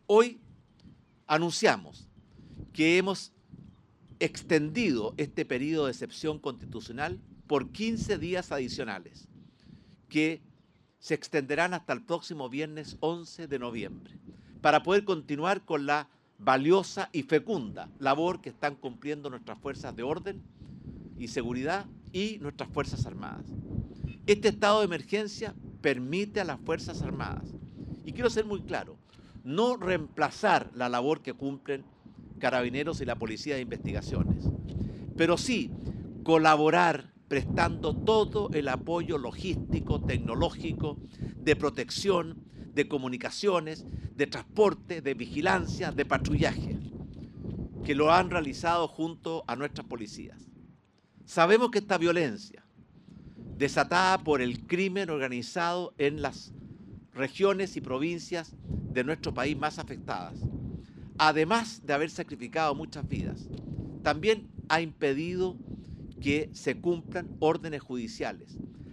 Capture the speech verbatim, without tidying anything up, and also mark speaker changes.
Speaker 1: Hoy anunciamos que hemos extendido este periodo de excepción constitucional por quince días adicionales, que se extenderán hasta el próximo viernes once de noviembre, para poder continuar con la valiosa y fecunda labor que están cumpliendo nuestras fuerzas de orden y seguridad y nuestras Fuerzas Armadas. Este estado de emergencia permite a las Fuerzas Armadas, y quiero ser muy claro, no reemplazar la labor que cumplen Carabineros y la Policía de Investigaciones, pero sí colaborar prestando todo el apoyo logístico, tecnológico, de protección, de comunicaciones, de transporte, de vigilancia, de patrullaje, que lo han realizado junto a nuestras policías. Sabemos que esta violencia, desatada por el crimen organizado en las regiones y provincias de nuestro país más afectadas, además de haber sacrificado muchas vidas, también ha impedido que se cumplan órdenes judiciales